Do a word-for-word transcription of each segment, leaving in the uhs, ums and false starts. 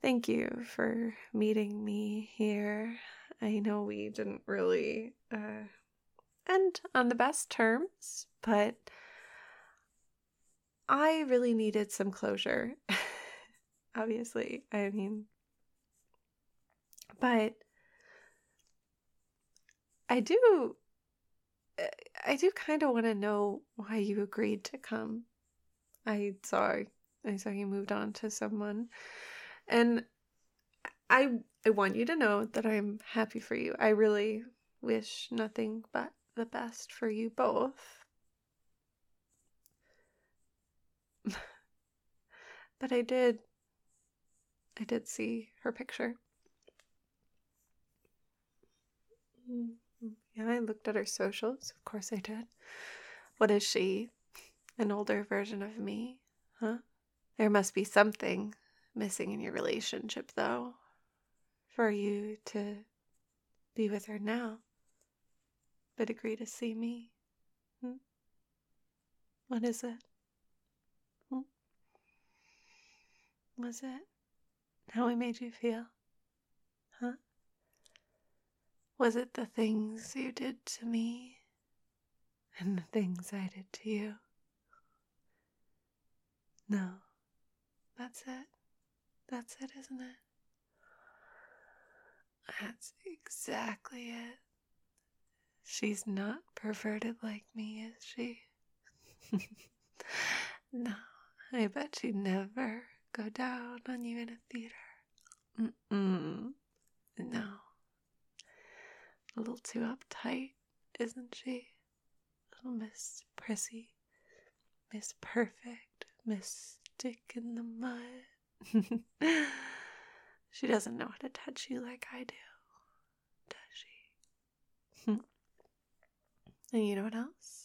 thank you for meeting me here. I know we didn't really uh, end on the best terms, but I really needed some closure. Obviously, I mean, but I do, I do kind of want to know why you agreed to come. I saw, I saw you moved on to someone, and I, I want you to know that I'm happy for you. I really wish nothing but the best for you both. But I did, I did see her picture. Yeah, I looked at her socials. Of course I did. What is she? An older version of me? Huh? There must be something missing in your relationship, though, for you to be with her now, but agree to see me. Hmm? What is it? Hmm? Was it how I made you feel? Huh? Was it the things you did to me and the things I did to you? No. That's it. That's it, isn't it? That's exactly it. She's not perverted like me, is she? No, I bet she'd never go down on you in a theater. Mm-mm. No. A little too uptight, isn't she? Little Miss Prissy. Miss Perfect. Miss Stick in the mud. She doesn't know how to touch you like I do, does she? And you know what else?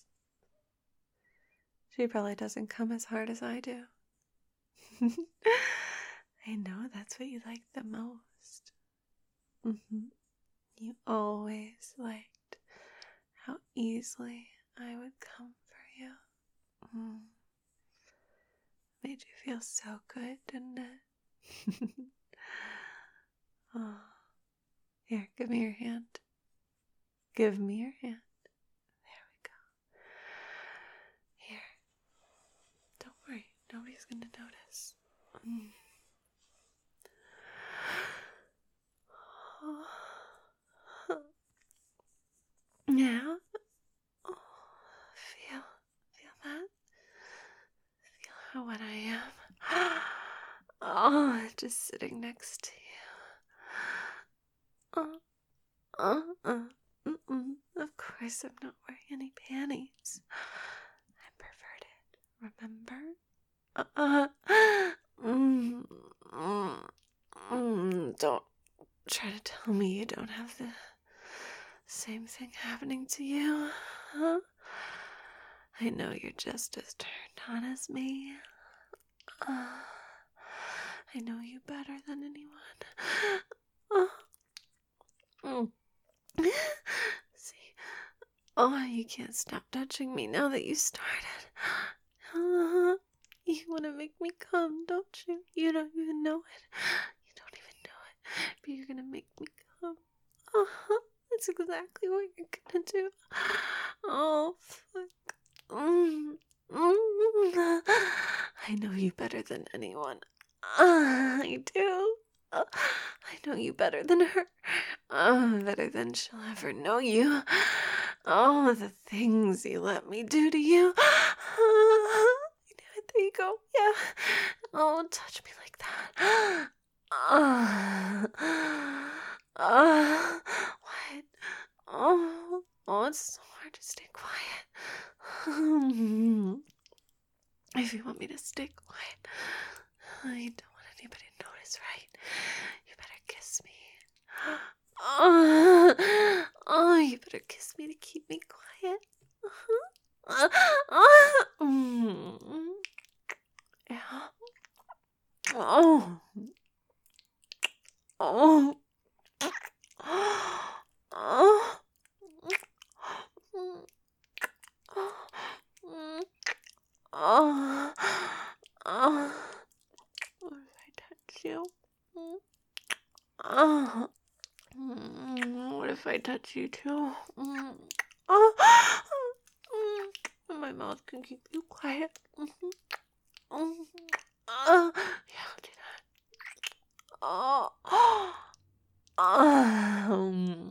She probably doesn't come as hard as I do. I know that's what you like the most. Mm-hmm. You always liked how easily I would come for you. Mm. Made you feel so good, didn't it? Oh. Here, give me your hand. Give me your hand. There we go. Here. Don't worry. Nobody's going to notice. Mm. Now, oh, feel, feel that? Feel how wet I am. Oh, just sitting next to you. Oh, uh, uh, mm-mm. Of course I'm not wearing any panties. I'm perverted, remember? Uh-uh. Mm, mm, mm. Don't try to tell me you don't have the same thing happening to you, huh? I know you're just as turned on as me. Uh, I know you better than anyone. Uh, mm. See, oh, you can't stop touching me now that you started. Uh, you want to make me come, don't you? You don't even know it. You don't even know it, but you're gonna make me come. Uh-huh. That's exactly what you're gonna do. Oh, fuck. Mm. Mm. I know you better than anyone. Uh, I do. Uh, I know you better than her. Oh, better than she'll ever know you. Oh, the things you let me do to you. There you go. Yeah. Oh, touch me like that. Uh, uh, what? Oh, oh, it's so hard to stay quiet. If you want me to stay quiet, I don't want anybody to notice, right? You better kiss me. Oh, oh, you better kiss me to keep me quiet. Uh-huh. Uh, uh, mm. Yeah. Oh. Oh. Oh. Oh. Oh. What if I touch you? Oh. What if I touch you too? Oh. My mouth can keep you quiet. Oh. Yeah, I'll do that. Oh. Um,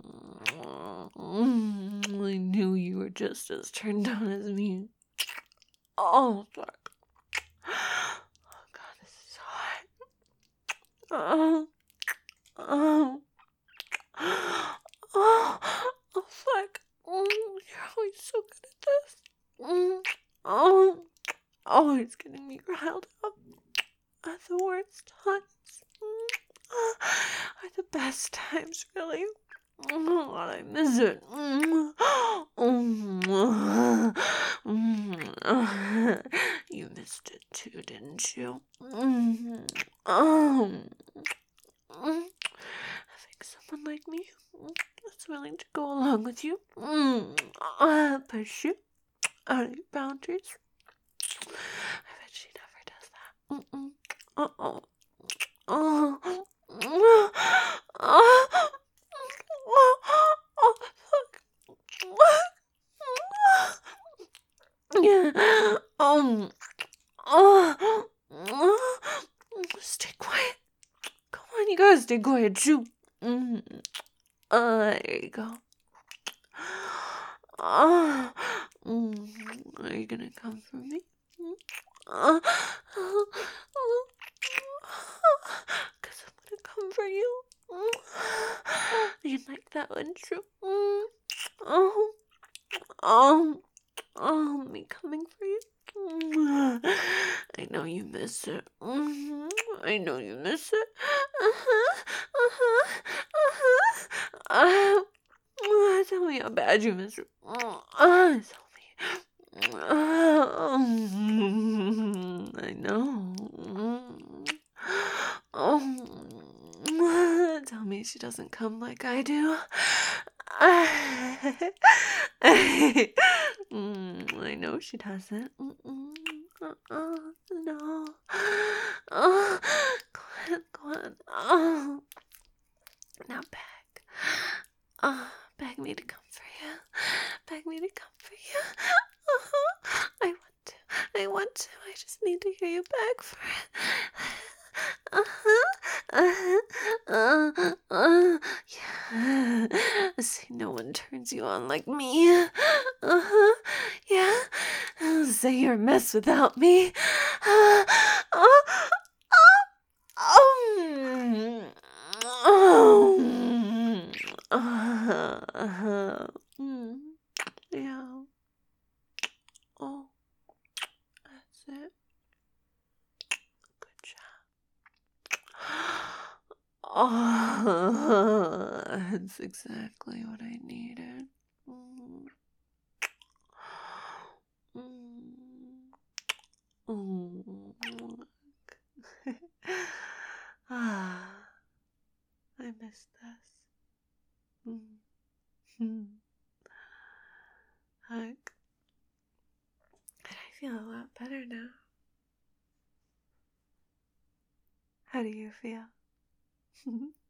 I knew you were just as turned on as me. Oh, fuck. Oh, God, this is so hot. Oh. Oh. Oh. Oh, fuck. Mm, you're always so good at this. Mm. Oh. Always getting me riled up at the worst times. Are the best times, really. Oh, I miss it. You missed it too, didn't you? Oh, I think someone like me is willing to go along with you. Uh, push you out of your boundaries. I bet she never does that. Mm-mm. Uh-oh. Oh. Oh. Oh. Oh, fuck. Yeah. Um. Oh. Stay quiet. Come on, you gotta stay quiet too. Mm. Uh, there you go. Oh. Mm. Are you gonna come for me? Uh, Cause I'm gonna come for you. You like that one, true? Oh, oh, oh, me coming for you. I know you miss it. I know you miss it. Uh-huh, uh-huh, uh-huh. Uh, tell me how bad you miss it. Uh, tell me. Uh, I know. Oh, tell me she doesn't come like I do. mm, I know she doesn't. Uh-uh, no. Oh, go on, go on. Oh, now beg. Oh, beg me to come for you. Beg me to come for you. Uh-huh. I want to. I want to. I just need to hear you beg for it. Uh-huh. Uh-huh. Uh, uh, yeah. See, no one turns you on like me. Uh-huh. Yeah. Say you're a mess without me. Uh, uh, uh, um, um, uh, uh, mm, yeah. Oh, that's it. Good job. Oh, that's exactly what I needed. Mm. Mm. Mm. Ah, I miss this. Mm. Hug. And I feel a lot better now. How do you feel?